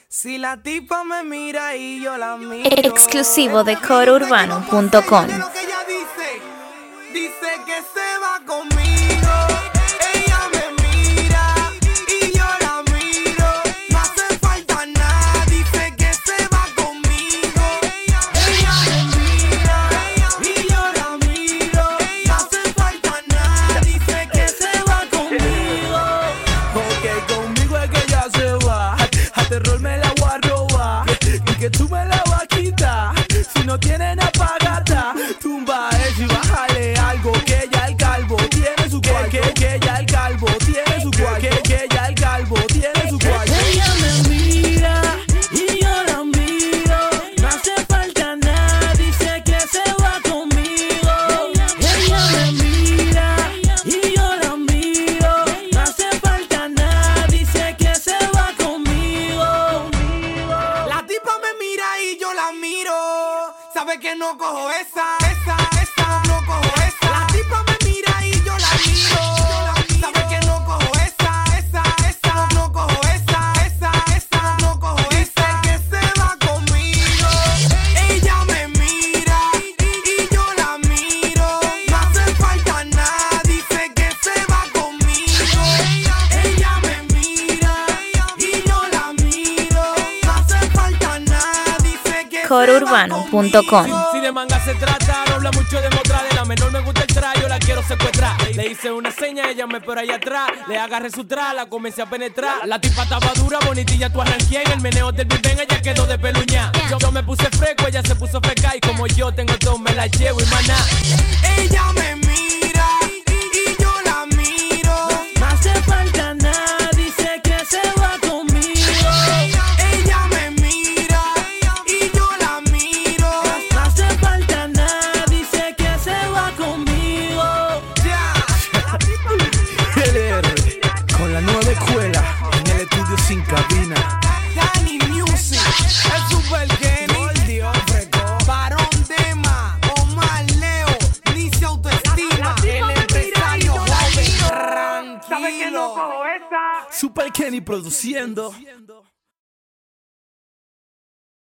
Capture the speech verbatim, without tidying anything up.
Si la tipa me mira y yo la miro. Exclusivo de coro urbano punto com. Lo que ella dice, dice que se va conmigo. Ella me mira y yo la miro. No hace falta nada, dice que se va conmigo. Ella me mira y yo la miro. No hace falta nada, dice que se va conmigo. Ok, conmigo es que ella se va. A terror me la voy a robar y que tú me la vas a quitar. Si no tienen apagata, tumba eso y bájale algo. Que ya el calvo tiene su cuarto. Que, que ya el calvo tiene su cuarto. Que, que ya el calvo tiene su cuarto. Ella me mira y yo la miro. No hace falta nada, dice que se va conmigo. Ella me mira y yo la miro. No hace falta nada, dice que se va conmigo. La tipa me mira y yo la miro. Sabe que no cojo esa, esa, esa, no cojo esa. La tipa me mira y yo la miro. Sabe que no cojo esa, esa, esa, no cojo esa, esa, esa, no cojo esa. Dice que se va conmigo. Ella me mira y yo la miro. No hace falta nada, dice que se va conmigo. Ella me mira y yo la miro. No hace falta nada, dice que coro urbano punto com. Si de manga se trata, no habla mucho de mostrar. De la menor me gusta el tra, yo la quiero secuestrar. Le hice una seña, ella me espera ahí atrás. Le agarré su tra, la comencé a penetrar. La tipa estaba dura, bonitilla, tú arranqué. En el meneo del Big Bang ella quedó de peluña. Yo, yo me puse fresco, ella se puso fresca. Y como yo tengo todo, me la llevo y maná. ella me mira y yo la miro. No hace falta nada, dice que se va conmigo. Ella me mira y yo la miro. No hace falta nada, dice que se va conmigo. Ya. L R, con la nueva escuela, en el estudio sin cabina. Danny Music, el Super Kenny, Barón Dema, Omar Leo, Nice Autoestima, el empresario joven, tranquilo. Super Kenny produciendo.